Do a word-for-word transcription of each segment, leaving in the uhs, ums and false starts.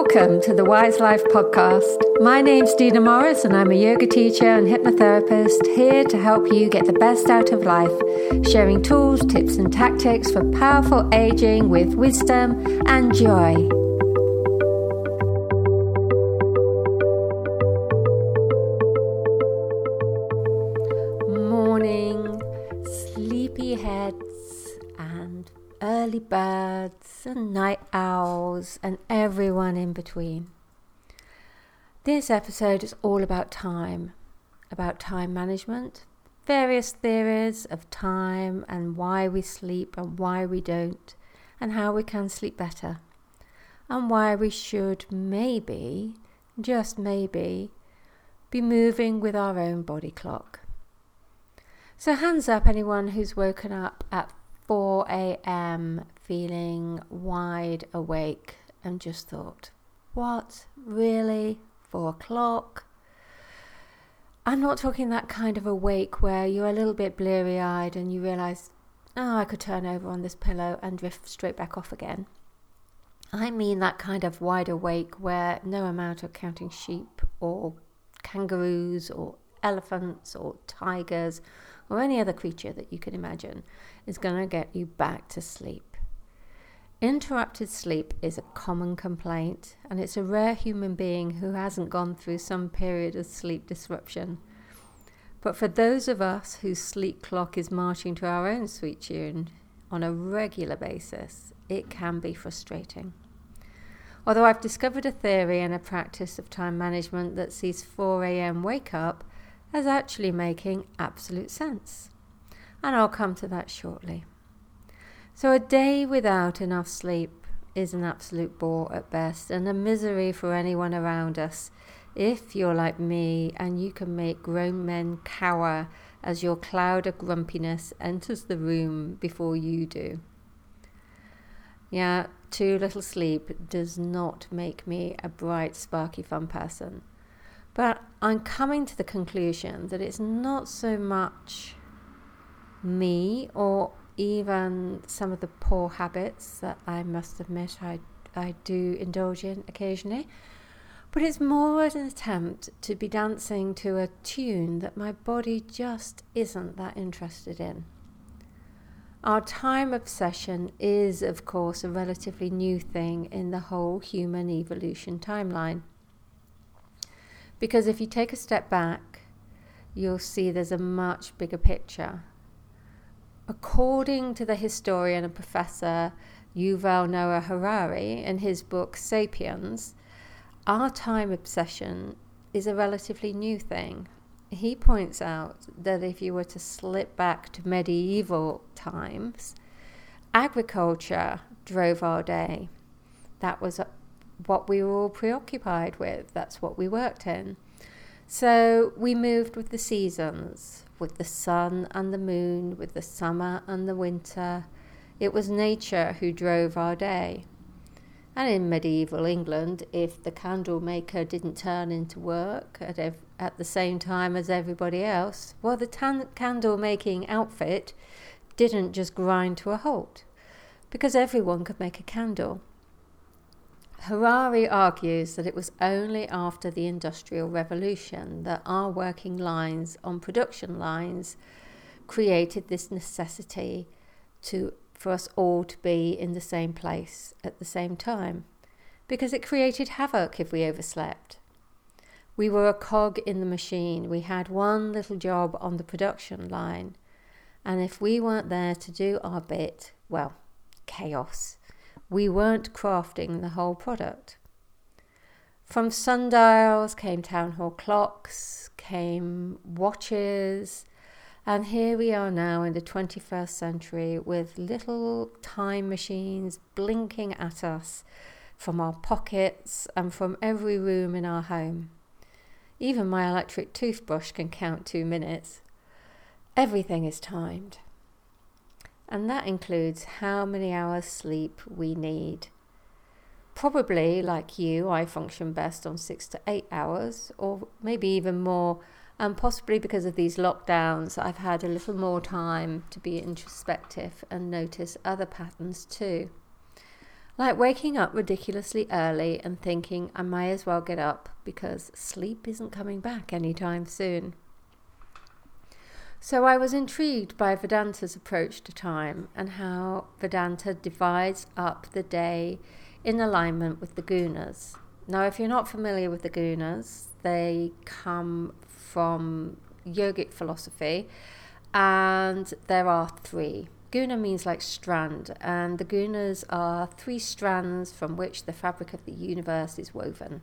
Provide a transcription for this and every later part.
Welcome to the Wise Life Podcast. My name's Dina Morris and I'm a yoga teacher and hypnotherapist here to help you get the best out of life, sharing tools, tips and tactics for powerful aging with wisdom and joy. Morning, sleepy heads and early birds and night owls and everyone in between. This episode is all about time, about time management, various theories of time and why we sleep and why we don't, and how we can sleep better, and why we should maybe, just maybe, be moving with our own body clock. So hands up anyone who's woken up at four a.m. feeling wide awake and just thought, what, really, four o'clock? I'm not talking that kind of awake where you're a little bit bleary-eyed and you realise, oh, I could turn over on this pillow and drift straight back off again. I mean that kind of wide awake where no amount of counting sheep or kangaroos or elephants or tigers or any other creature that you can imagine is going to get you back to sleep. Interrupted sleep is a common complaint, and it's a rare human being who hasn't gone through some period of sleep disruption. But for those of us whose sleep clock is marching to our own sweet tune on a regular basis, it can be frustrating. Although I've discovered a theory and a practice of time management that sees four a.m. wake up as actually making absolute sense. And I'll come to that shortly. So a day without enough sleep is an absolute bore at best and a misery for anyone around us if you're like me and you can make grown men cower as your cloud of grumpiness enters the room before you do. Yeah, too little sleep does not make me a bright, sparky, fun person. But I'm coming to the conclusion that it's not so much me or even some of the poor habits that I must admit I, I do indulge in occasionally, but it's more an attempt to be dancing to a tune that my body just isn't that interested in. Our time obsession is, of course, a relatively new thing in the whole human evolution timeline. Because if you take a step back, you'll see there's a much bigger picture. According to the historian and professor Yuval Noah Harari in his book Sapiens, our time obsession is a relatively new thing. He points out that if you were to slip back to medieval times, agriculture drove our day. That was what we were all preoccupied with. That's what we worked in. So we moved with the seasons, with the sun and the moon, with the summer and the winter. It was nature who drove our day. And in medieval England, if the candle maker didn't turn into work at ev- at the same time as everybody else, well, the tan- candle making outfit didn't just grind to a halt, because everyone could make a candle. Harari argues that it was only after the Industrial Revolution that our working lines on production lines created this necessity to for us all to be in the same place at the same time, because it created havoc if we overslept. We were a cog in the machine. We had one little job on the production line, and if we weren't there to do our bit, well, chaos. We weren't crafting the whole product. From sundials came town hall clocks, came watches, and here we are now in the twenty-first century with little time machines blinking at us from our pockets and from every room in our home. Even my electric toothbrush can count two minutes. Everything is timed. And that includes how many hours sleep we need. Probably, like you, I function best on six to eight hours, or maybe even more. And possibly because of these lockdowns, I've had a little more time to be introspective and notice other patterns too. Like waking up ridiculously early and thinking I might as well get up because sleep isn't coming back anytime soon. So I was intrigued by Vedanta's approach to time and how Vedanta divides up the day in alignment with the gunas. Now, if you're not familiar with the gunas, they come from yogic philosophy, and there are three. Guna means like strand, and the gunas are three strands from which the fabric of the universe is woven.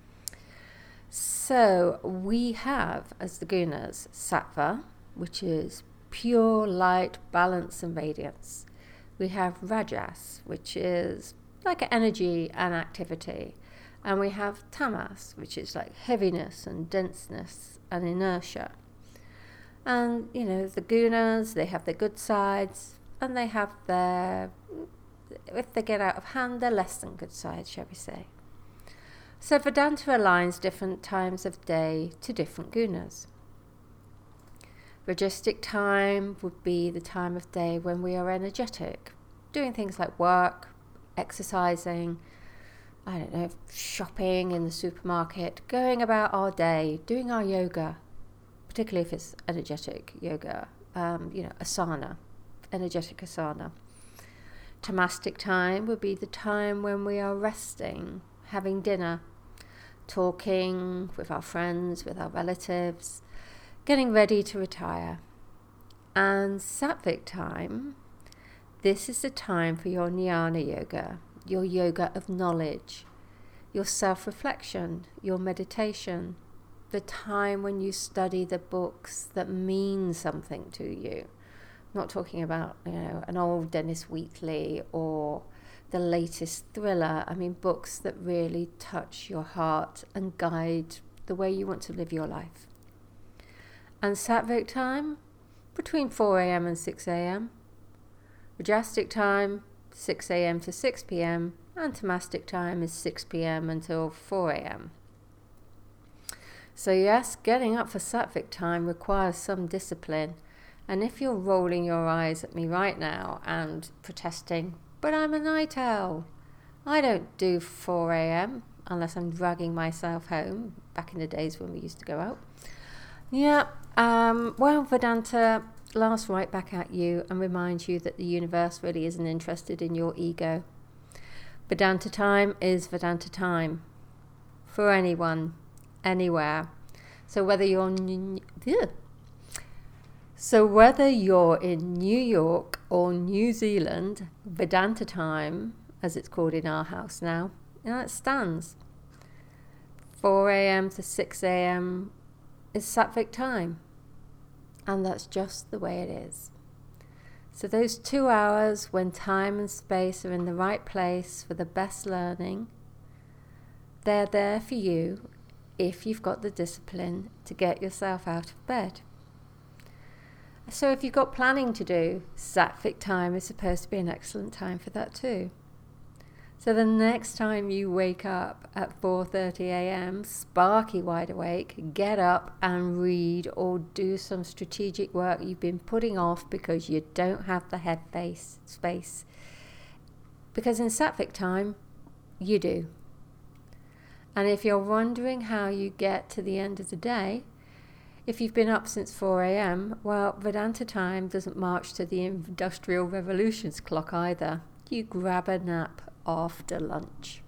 So we have as the gunas sattva, which is pure light, balance and radiance. We have rajas, which is like energy and activity. And we have tamas, which is like heaviness and denseness and inertia. And, you know, the gunas, they have their good sides and they have their, if they get out of hand, they're less than good sides, shall we say. So Vedanta aligns different times of day to different gunas. Rajasic time would be the time of day when we are energetic, doing things like work, exercising, I don't know, shopping in the supermarket, going about our day, doing our yoga, particularly if it's energetic yoga, um, you know, asana, energetic asana. Tamastic time would be the time when we are resting, having dinner, talking with our friends, with our relatives, getting ready to retire. And Sattvic time, this is the time for your jnana yoga, your yoga of knowledge, your self-reflection, your meditation, the time when you study the books that mean something to you. I'm not talking about, you know, an old Dennis Wheatley or the latest thriller. I mean books that really touch your heart and guide the way you want to live your life. And Sattvic time, between four a.m. and six a.m. Rajasic time, six a.m. to six p.m. and Tamastic time is six p.m. until four a.m. So yes, getting up for Sattvic time requires some discipline. And if you're rolling your eyes at me right now and protesting, but I'm a night owl, I don't do four a.m. unless I'm dragging myself home, back in the days when we used to go out. Yeah, um, well, Vedanta laughs right back at you and reminds you that the universe really isn't interested in your ego. Vedanta time is Vedanta time for anyone, anywhere. So whether you're n- yeah. so whether you're in New York or New Zealand, Vedanta time, as it's called in our house now, you know, it stands. four a.m. to six a.m. is Sattvic time. And that's just the way it is. So those two hours when time and space are in the right place for the best learning, they're there for you if you've got the discipline to get yourself out of bed. So if you've got planning to do, Sattvic time is supposed to be an excellent time for that too. So the next time you wake up at four thirty a.m, sparky wide awake, get up and read or do some strategic work you've been putting off because you don't have the head space. space. Because in Sattvic time, you do. And if you're wondering how you get to the end of the day, if you've been up since four a.m, well, Vedanta time doesn't march to the Industrial Revolution's clock either. You grab a nap after lunch.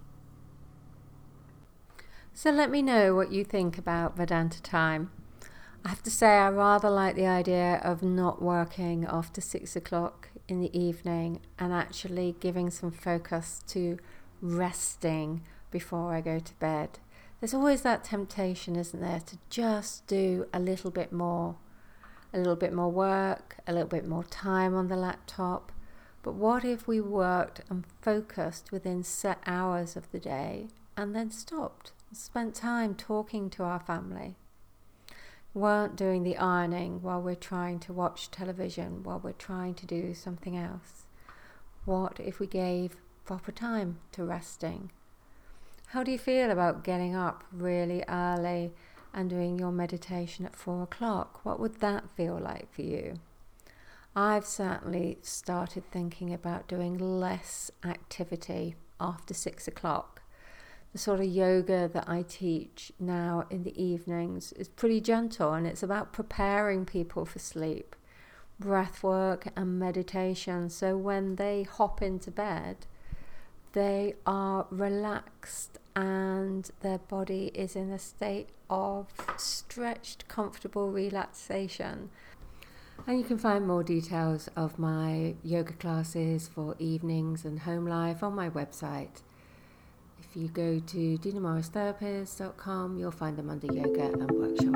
So let me know what you think about Vedanta time. I have to say I rather like the idea of not working after six o'clock in the evening and actually giving some focus to resting before I go to bed. There's always that temptation, isn't there, to just do a little bit more, a little bit more work, a little bit more time on the laptop. But what if we worked and focused within set hours of the day and then stopped and spent time talking to our family? Weren't doing the ironing while we're trying to watch television, while we're trying to do something else. What if we gave proper time to resting? How do you feel about getting up really early and doing your meditation at four o'clock? What would that feel like for you? I've certainly started thinking about doing less activity after six o'clock. The sort of yoga that I teach now in the evenings is pretty gentle, and it's about preparing people for sleep, breath work and meditation. So when they hop into bed, they are relaxed and their body is in a state of stretched, comfortable relaxation. And you can find more details of my yoga classes for evenings and home life on my website. If you go to dina morris therapist dot com, you'll find them under yoga and workshop.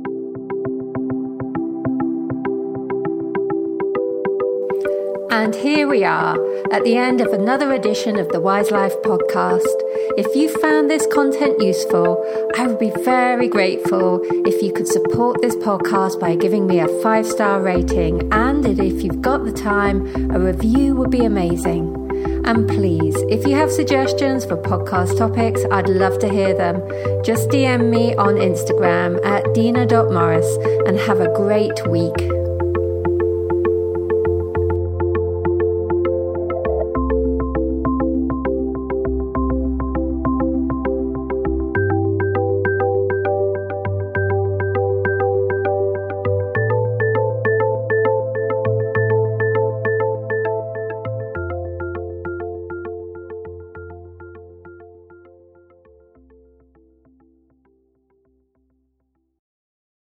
And here we are at the end of another edition of the Wise Life podcast. If you found this content useful, I would be very grateful if you could support this podcast by giving me a five-star rating, and if you've got the time, a review would be amazing. And please, if you have suggestions for podcast topics, I'd love to hear them. Just D M me on Instagram at dina dot morris, and have a great week.